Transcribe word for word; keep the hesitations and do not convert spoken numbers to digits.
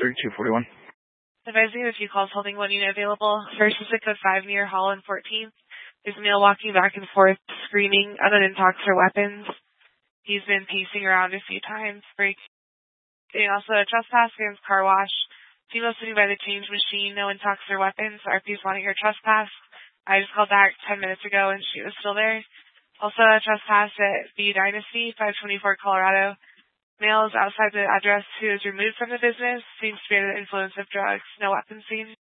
thirty-two forty-one. Advising a few calls holding one unit available. First is at code five near Hall and fourteenth. There's a male walking back and forth, screaming, unknown talks or weapons. He's been pacing around a few times, breaking. And also a trespass against car wash. Female sitting by the change machine, no one talks or weapons. R P's wanting her trespass. I just called back ten minutes ago and she was still there. Also a trespass at B Dynasty, five twenty-four Colorado. Male is outside the address who is removed from the business. Seems to be under the influence of drugs. No weapons seen.